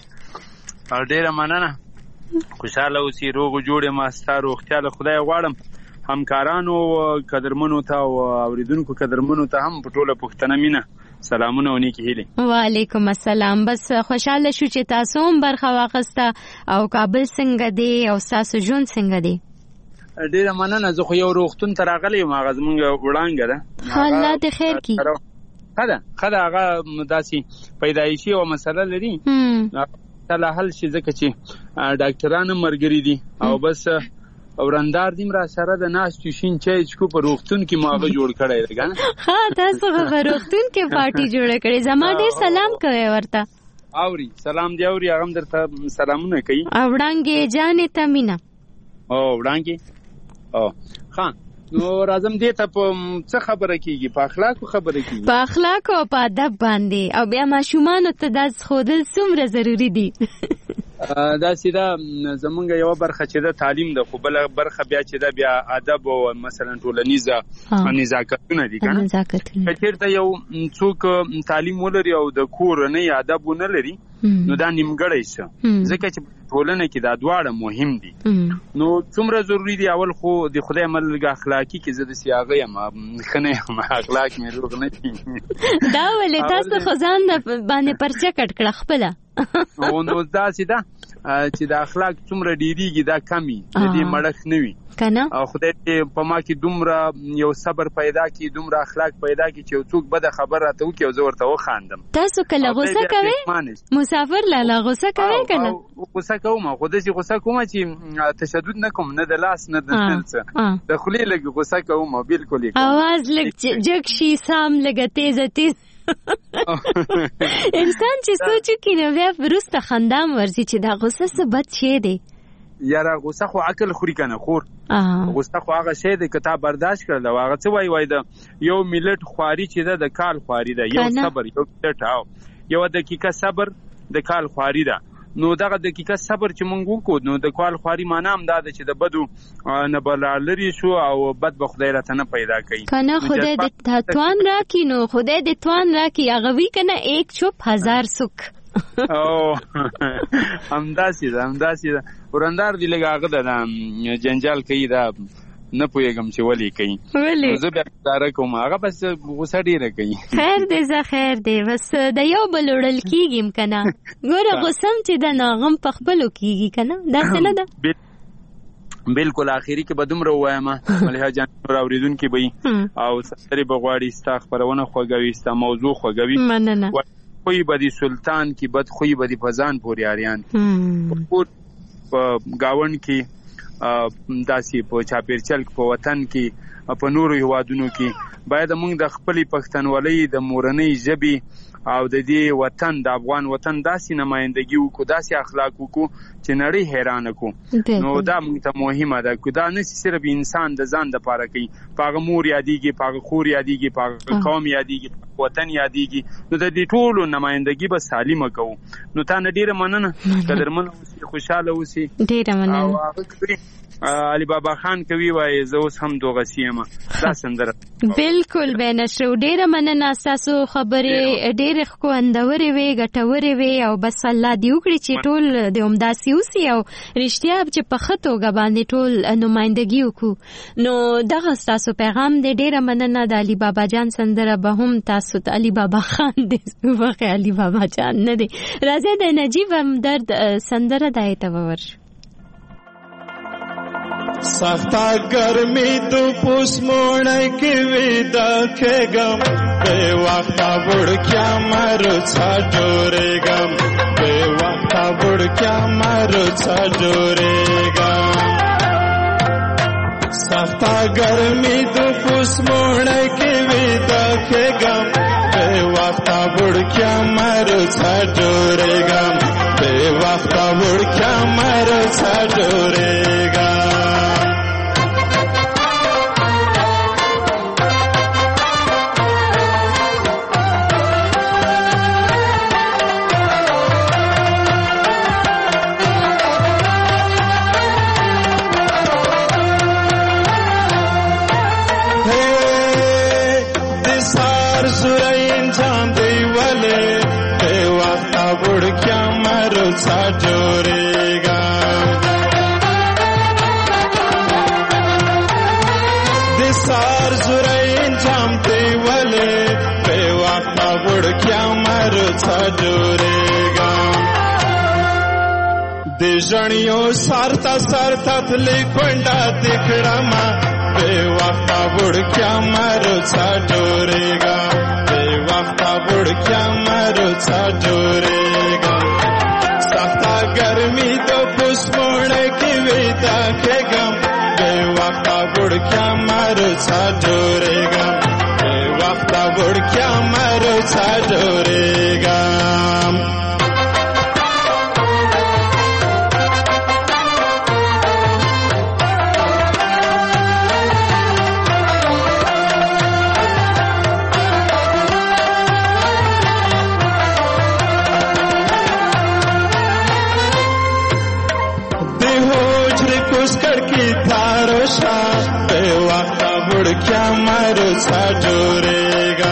ډیره مننه خوشاله اوسې روغ جوړ ما ستاره اختیار خدای غواړم همکارانو قدرمنو ته او اوریدونکو قدرمنو ته هم په ټوله پښتنه مینه سلامونه ونی کی هیله. وعلیکم السلام. بس خوشاله شو چې تاسو هم برخه واخسته او کابل څنګه دی او تاسو ژوند څنګه دی؟ ډیره مننه زه خو یو روغتون ته راغلی یم هغه زمونږ وړانګه ده الله دې خیر کړي. خدا هغه داسې پیدایشي او مسله لري تعالی حل شي ځکه چې ډاکټرانو مرګري دي او بس اورندار دیم را سره د ناس چشین چای چکو په روغتون کې ماغه جوړ کړی دی کنه ها تاسو په روغتون کې پارټي جوړ کړی زما ډیر سلام کوي ورته اوري سلام دی اوري هغه درته سلامونه کوي وړانګې جانې تمینا او وړانګې او خان نو راځم دې ته په څه خبره کیږي په اخلاق خبره کیږي په اخلاق او په ادب باندې او بیا ماشومان ته د خودل څومره ضروری دي دا سیده زمونږ یو برخه چې د تعلیم د خو بل برخه بیا چې د بیا ادب او مثلا ټولنیزه نزاکتونه دي کنه چیرته یو څوک تعلیم ولري او د کور نه ادب ونه لري نو دا نیمګړی څه ځکه چې ټولنه کې دا دواړه مهم دي نو څومره ضروری دي اول خو د خدای ملګری اخلاقی کې زده سیاغه یم خنه اخلاق مې روغ نه دي دا ولې تاسو خزان باندې پرچا کټ کړه خپل او نو دا سیده چې د اخلاق څومره ډیریږي دا کمی دې مړخ نه وي کنه او خدای په ما کې دومره یو صبر پیدا کی دومره اخلاق پیدا کی چې څوک بده خبره ته وکي او زه ورته وخاندم تاسو کله غوسه کوئ مسافر لاله غوسه کوئ کنه غوسه کوم خو دې غوسه کوم چې تشدد نه کوم نه د لاس نه د څه د خلی لګ غوسه کوم بالکل आवाज لګ جګ شي سام لګ تیز انسان چې سوچ کینه بیا ورسته خندام ورزي چې دا غوسه څه بد شي دی یاره غوسه خو عقل خوري کنه خور غوسه خو هغه شی دی کته برداشت کړل هغه څه وای دا یو ملت خواري چې د کال خواري ده یو صبر یو ټاو یو دقیقه صبر د کال خواري ده. نو دغه دقیقه صبر چې مونږ وکړو نو د کال خواري معنا هم دا ده چې د بدو نه بلالري شو او بد به خدای راته نه پیدا کوي کنه. خدای د توان راکړي نو خدای د توان راکړي هغه وی کنه ایک چوپ هزار سوک. او همداسې ده ورندار دی لږ هغه ده جنجال کوي دا نه پوهېږم چې ولې کوي. زه بیا ګزاره کوم هغه بس غوسه ډېره کوي. خیر دی بس د یو بل وړل کېږي که نه. ګوره غوسه هم چې ده نو هغه هم په خپلو کېږي که نه. داسې نه ده؟ بلکل آخري کې به دومره ووایم ملیحه جان نور اورېدونکي به وي او سندرې به غواړي ستا خپرونه خوږوي ستا موضوع خوږوي. مننه. خوی به دی سلطان کی بد خوی به دی پزان پوری آریان په گاون کی داسي په چاپیرچل په وطن کې په نورو هیوادونو کې باید موږ د خپل پښتونولۍ د مورنۍ ژبې او د دې وطن د افغان وطن داسي نمائندګي وکړو داسي اخلاق وکړو چې نړۍ حیران کو. نو دا موږ ته مهمه ده کو دا نه صرف انسان د ځان د پاره کوي پاغه مور یادېږي پاغه خور یادېږي پاغه قوم یادېږي وطن یادېږي نو د دې ټولو نمائندګي به سالمه کوو. نو تا نه ډیره مننه قدرمن اوسې خوشاله اوسې. ډیره مننه. علي بابا خان کوي وای زه اوس هم دوغه سیمه دا سندره. بالکل بنشرو ډیره مننه تاسو خبرې ډیره خوندورې وي ګټورې وي او بس الله دې وکړي چې ټول د همداسي اوسي او رښتیا چې په ښه توګه باندې ټول نمائندګي وکړو. نو دغه تاسو پیغام دې ډیره مننه. د علي بابا جان سندره به هم تاسو ته علي بابا خان دې وخت علي بابا جان نه دی راځي د نجیب همدرد سندره دایته ور. سختا گرمی تو پوس موڑے کی ویدا کے گم بے وقتا بڑھ کیا مرو چھا جورے گم بے وقتا بڑھ کیا مرو چھا جورے گم. سختا گرمی تو پوس موڑے کی ویدا کے گم بے وقتا بڑھ کیا مرو چھا جورے گم بے وقتا بڑھ کیا مرو چھا جورے گم. جورے گا دسار زرین جامتے والے بے وقتا بڑھ کیا مرو چھا جورے گا. دیجنیوں سارتا سارتا تھلی کنڈا دکھڑا ماں بے وقتا بڑھ کیا مرو چھا جورے گا بے وقتا بڑھ کیا مرو چھا جورے گا. سختا گرمی تو پوس موڑے کی ویدا کے گم بے وقتا بڑھ کیا مرو چھا جورے گا بے وقتا بڑھ کیا مرو چھا جورے گا. بے وقتا بڑھ کیا مرو چھا جورے گا.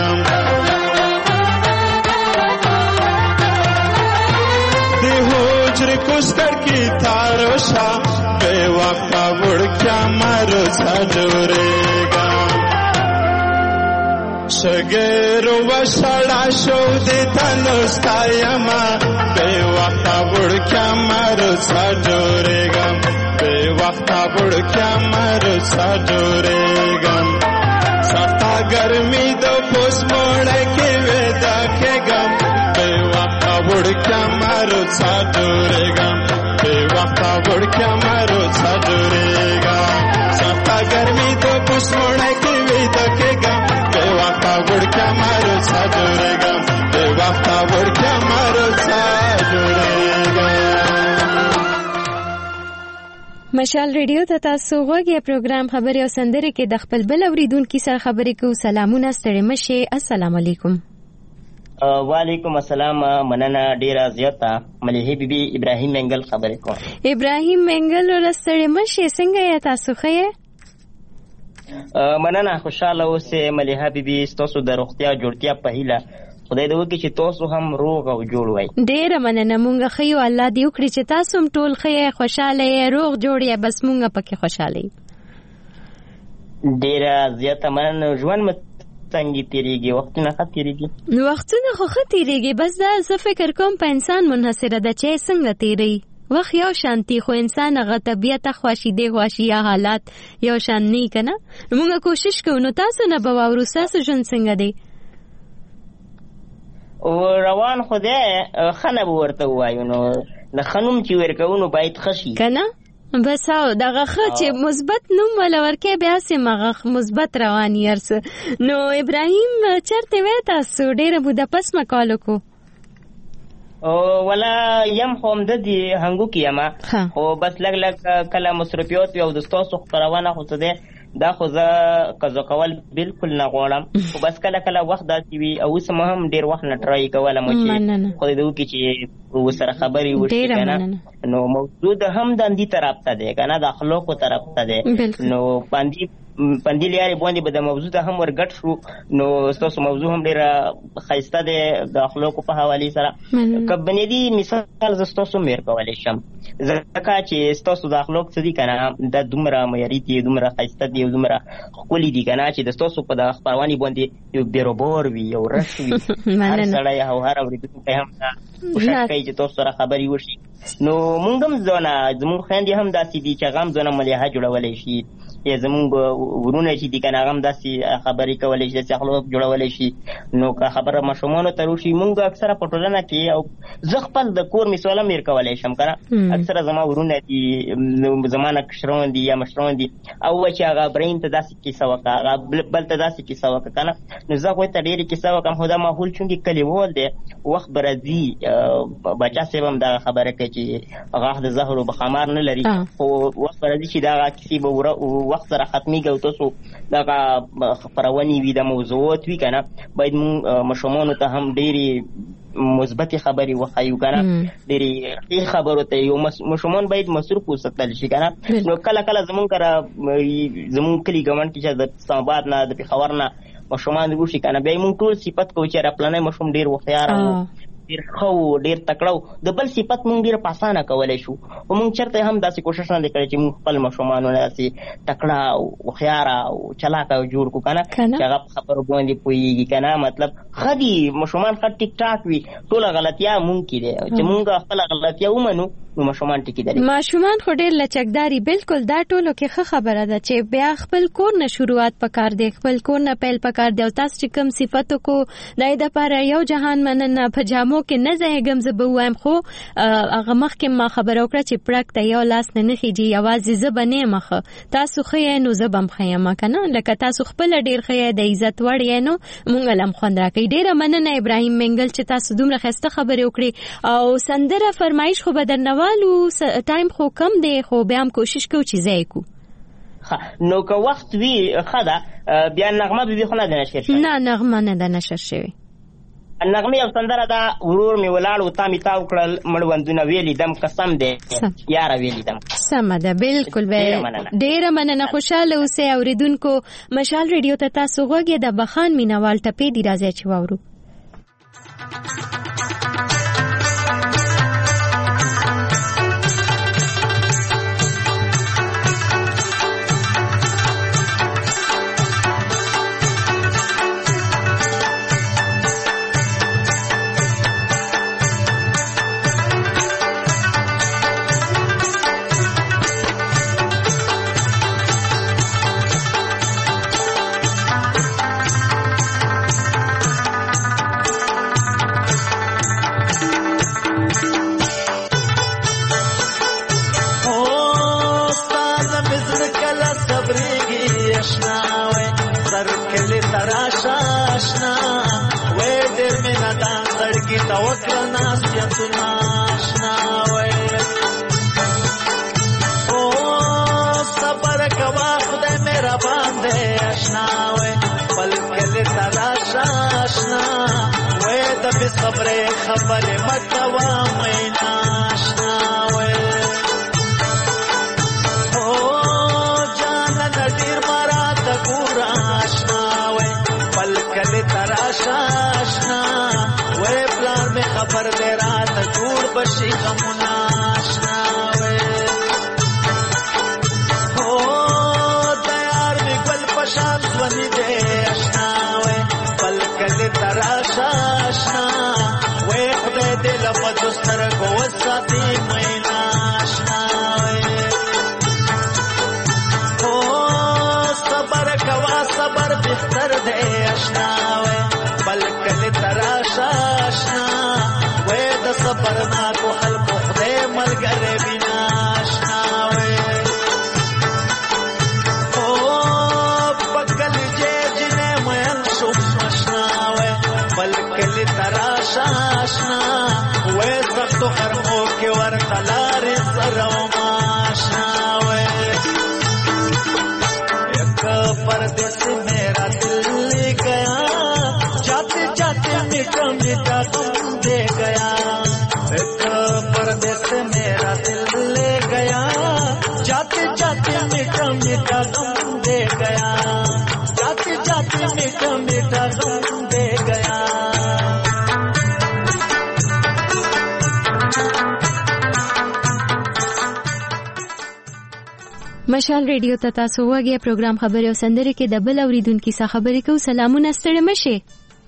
دیہوجر کشکر کی تاروشا بے وقتا بڑھ کیا مرو چھا جورے گا. شگیرو و شڑا شو دی تنستا یما بے وقتا بڑھ کیا مرو چھا جورے گا بے وقتا بڑھ کیا مرو چھا جورے گا. سختا گرمی دو پوس موڑے کی ویدا کے گم بے وقتا بڑھ کیا مرو چھا جورے گا بے وقتا بڑھ کیا مرو چھا جورے گا. سختا گرمی دو پوس موڑے کی ویدا کے گم بے وقتا بڑھ کیا مرو چھا جورے گا بے وقتا بڑھ کیا مرو چھا جورے گا. مشال ریډیو ته تاسو غوږی پروګرام خبري او سندره کې د خپل بل اوریدونکو سره خبرې کوو. سلامونه ستړي مشه. السلام علیکم. وعلیکم السلام. مننه ډیره زیاته. مليحه بیبي ابراهیم منګل خبرې کوم. ابراهیم منګل ورسره مشه څنګه یا تاسو خې؟ مننه خوشاله اوسه مليحه بیبي. تاسو د روغتیا جوړتیا په هیله خدای دې وکړي چې تاسو هم روغ او جوړ وای. ډیره مننه. مونږ خیو الله دې وکړي چې تاسو هم ټول خې خوشاله روغ جوړ یا بس مونږ پکې خوشاله. ډیره زیاته مننه. ژوند څنګه تیریږي؟ وختونه ښه تیریږي؟ وختونه خو ښه تیریږي، بس دا زه فکر کوم په انسان منحصره ده چې څنګه تیری. وخت یو شانتی خو انسان هغه طبیعت خواشي دی خواشي یا حالات یو شان نه کنه. موږ کوشش کوو. نو تاسو نه به واورو تاسو ژوند څنګه دی؟ او روان خدای خنه ورته وایو. نو د خنوم چې ورکوونو باید خشي کنه. بس او دغه چې مثبت نوم ولا ورکه بیا سه مغه مثبت رواني ارس. نو ابراهیم چرته وې تاسو ډیره بوده پس مکالو کو؟ او ولا یم هم د دې هنګو کیما او بس لګ کله مصرفیات یو د تاسو خبرونه خو څه ده دا خو زه قضا کول بالکل نه غواړم. خو بس کله وخت داسې وي او اوس هم ډیر وخت نه ټرای کوله مو چې خو دې وکړي چې وسره خبرې وشي کنه. نو موجود هم د دې طرف ته ده کنه، د اخلاقو طرف ته ده. نو پاندې لري باندې به د موضوع ته هم ورګټ شو. نو تاسو موضوع هم ډیر خاصه ده د اخلاقو په حواله سره. کبنې دي مثال ز تاسو مېر کولای شم ځکه چې تاسو د اخلاق څه دي کنه د دومره معیاري دي، دومره خاصه دي، دومره خولي دي کنه چې د تاسو په د خبروانی باندې یو بیروبور وي یو رش وي. هر سړی او هر اوریدونکی هم کوشش کوي چې تاسو سره خبري وشي. نو مونږ هم ځونه زموږ خويندې هم داسې دي چې غم ځونه مليحه جوړولای شي یا زموږ ورونه چې دي کنه غم داسې خبري کولای شي، داسې اخلاق جوړولای شي. نو که خبره مشمونه تر وشي مونږ اکثره په ټولنه کې او زه خپل د کور مثال مېر کولای شم کنه. اکثره زما ورونه دي زمانه کشرون دي یا مشرون دي او چې هغه برین ته داسې کیسه وکړه هغه بل ته داسې کیسه وکړه کنه. نو زه خو ته ډېری کیسه وکم خو دا ماحول چونګې کلیوال دی وخت برازي بچا سیبم دا خبره کوي چې هغه د زهر او بخمار نه لري. خو وخت برازي چې دا کیسې به وخت سره ختميږي او تاسو دا خبرونی وي د موضوعات وی کنه باید مشمون ته هم ډېری مثبت خبري وخایو کنه. ډېری خبرو ته یو مشمون باید مصروف وساتل شي کنه. نو کله زمون کرا زمون کلی ګوند کې چې د سمباد نه د پیښور نه مشمان دی وشي کنه بیا مونږ ټول صفات کو چې را پلانې مشوم ډېر وختیار ډېر خو ډېر تکړه د بل صفات مونږ ډېر پاسانه کولای شو. او مونږ چرته هم داسې کوشش نه کړی چې مونږ خپل مشومانو داسې تکړه او خيار او چلاک او جوړ کو کنه چې هغه خبرو باندې پويږي کنه. مطلب خدي مشومان خط ټیک ټاک وي ټول غلطیا مونږ کړي چې مونږ خپل غلطیا ومنو نو مشومان ټکی دي. مشومان خو ډېر لچکداري بالکل دا ټولو کې ښه خبره ده چې بیا خپل کور نه شروعات پکار دی، خپل کور نه پیل پکار دی. او تاسو چې کوم صفاتو کو دای د پاره یو جهان مننه پجامو کې نه زهګم زه به وایم خو هغه مخکې ما خبر وکړه چې پړک ته یو لاس نه نخېږي یوازې زه بنې مخه تاسو خې نو زه بم خېم کنه لکه تاسو خپل ډېر خې د عزت وړ یې نو مونږ لم خوند راکې. ډېر مننه ابراهیم منګل چې تاسو دومره خسته خبرې وکړي. او سندره فرمایش خو بدرنوالو ټایم خو کم دی خو بیا هم کوشش کوو چې ځای کو. نو که وخت وی خدا بیا نغمه به خو نه نشر شي. نه نغمه نه ده نشر شوی. نغمه یو سندره دا ورور می ولاړ او تا می تاو کړل مړوندونه ویلی دم قسم دی یار ویلی دم سم ده بالکل. ډیره مننه خوشاله اوسه اوریدونکو. مشال ریډیو ته تاسو غوږی د بخان مینوال ټپې دی راځي چې واورو. دې صبرې خبرې مکوا مینا آشنا وې او جان ډیر مراد ګور آشنا وې پلکل تراشا آشنا وې پلار می خبر دې رات جوړ بشي غمنا آشنا وې او دیار می ګل پشان ونی دې آشنا وې پلکل تراشا آشنا وې خدای دې لپاره دستر کو وساتي مینا آشنا وې او صبر کوا صبر بهتر دې آشنا وې پلکل تراشا آشنا وې د صبر نا کو خلق خدای ملګری بنا آشنا وې او پکل جې جنې مېن شو آشنا وې پلکل تراشا آشنا وې سخت خرمو کې ور تلار سره ما آشنا وې یک پردیس میرا دل لے گیا جاتے جاتے میٹھا میٹھا غم دے گیا ایک پردیس میرا دل لے گیا جاتے جاتے میٹھا میٹھا غم دے گیا جاتے جاتے میٹھا میٹھا غم دے گیا مشال ریډیو ته تاسو وګورئ پروګرام خبري او سندري کې د بل اوریدونکو سره خبرې کوو. سلامونه ستړي مشه.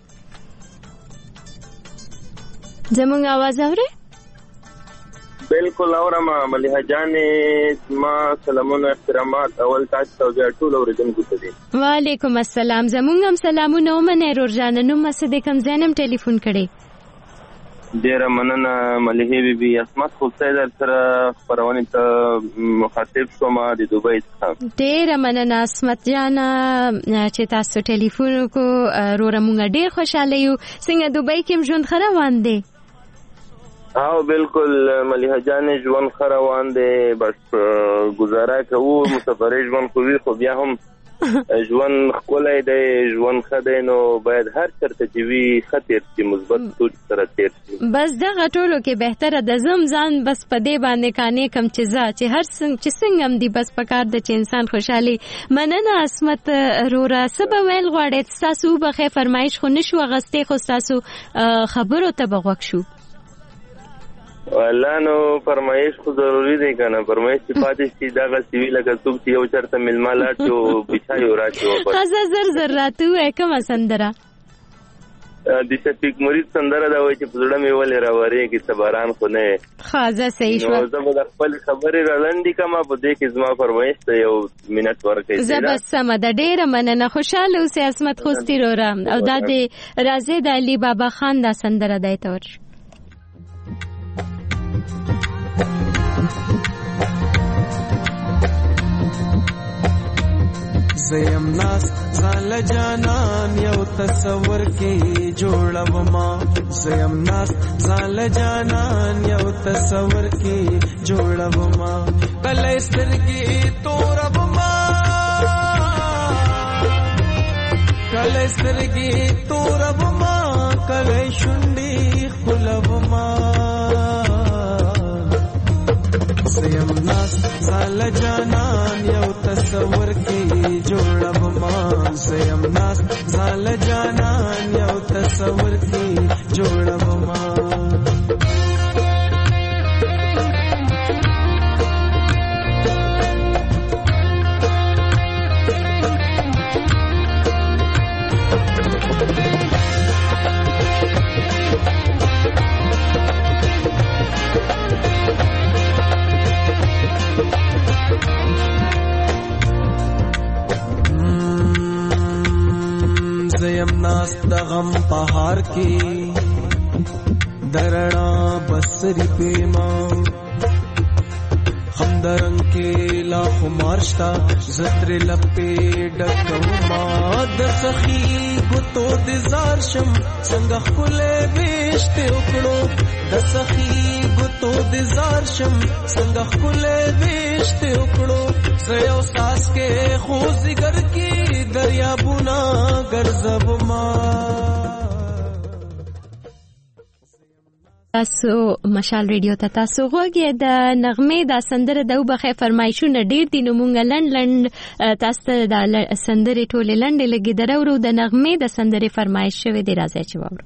زموږ आवाज اورئ؟ بالکل اورم مليحه جانې ما سلامونه احترامات اول تاسو ته ټول اوریدونکو ته دي. وعلیکم السلام. زموږ هم سلامونه ومنه رورجان نو مسد کم زینم ټلیفون کړي. ډیره مننه مليحه بیبي اسمت خوسته در سره خبرونه ته مخاطب شوم د دوبۍ څخه. ډیره مننه اسمت جانا چې تاسو ټلیفون کو رور مونږ ډیر خوشاله یو. څنګه دوبۍ کې ژوند خروان دی؟ او بالکل مليحه جان ژوند خروان دی بس گزاره کوو مسافر ژوند خو وی خو بیا هم ژوند خولای دی ژوند خدای نو باید هر چرته چې وی خطر چې مثبت سوچ سره تیر بس دا غټولو کې بهتره د زمزان بس په دې باندې کانې کم چې هر څنګه هم دی بس پکار د چې انسان خوشحالي. مننه اسمت رورا سبا ویل غواړي تاسو به فرمایش خو نشو غسته خو تاسو خبرو ته بغوښ شو. والله نو فرمایش خو ضروری دی کنه فرمایش چې پاتې شي دا غسیوی لکه څوک چې یو چرته ملما لاټو بچایو راچو خزه زر راتو کوم سندره د شفیق مرید سندره دا وای چې په زړه مې ولې راوړې کې تباران خو نه خازه صحیح شو. نو زه به خپل خبرې رالاندې کما په دې کې زما فرمایش ته یو منټ ورکړئ. زبر سم د ډېر مننه خوشاله اوسې اسمت خوستی رورا او دا د رازد علي بابا خان دا سندره دایته ور زیم ناس زال جانان یو تصور کې جوړوما زیم ناس زال جانان یو تصور کې جوړوما کله سترګې توربما کله سترګې توربما کله شونډې خلوما زیم ناس زال جانان یو تصور کې جوړوما زیم ناس زال جانان یو تصور کې جوړوما زیم ناس د غم پهار کې درنا بسری پیما هم درنګ کې لا خمارشتا زتر لپې ډکوما د سخی ګوتو د زار شم څنګه خله وشته وکړو د سخی ګوتو د زار شم څنګه خله وشته وکړو زيو ساس کې خوځګر کې دریابونه ګرځب ما تاسو مشال ریډیو ته تاسو غوږی د نغمه د سندره د وبخې فرمایشونه ډیر دي نو مونږ لند تاسو ته د سندره ټوله لند لګي درو د نغمه د سندره فرمایش شوی دی راځي چې وورو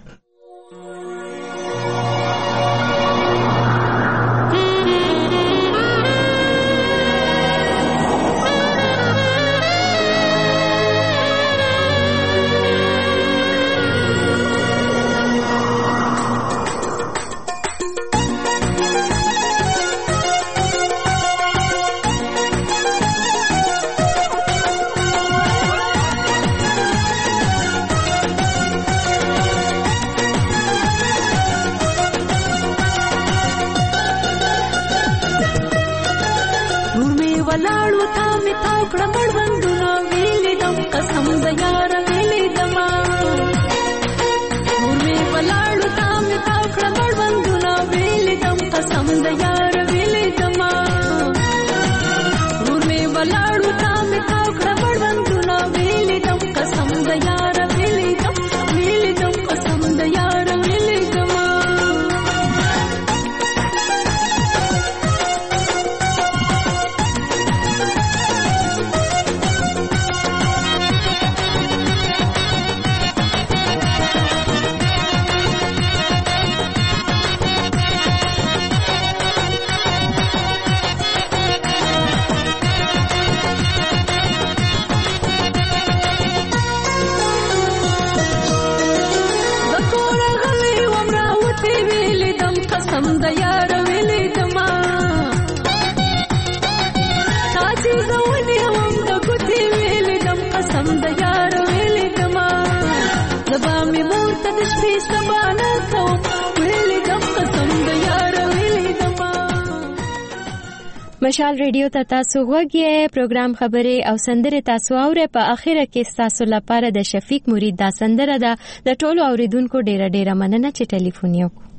مشال ریډیو ته تاسو غوږی پروګرام خبرې او سندره تاسو اورئ په اخره کې تاسو لپاره د شفیق مرید دا سندره ده د ټولو اوریدونکو ډیره مننه چې ټلیفون یو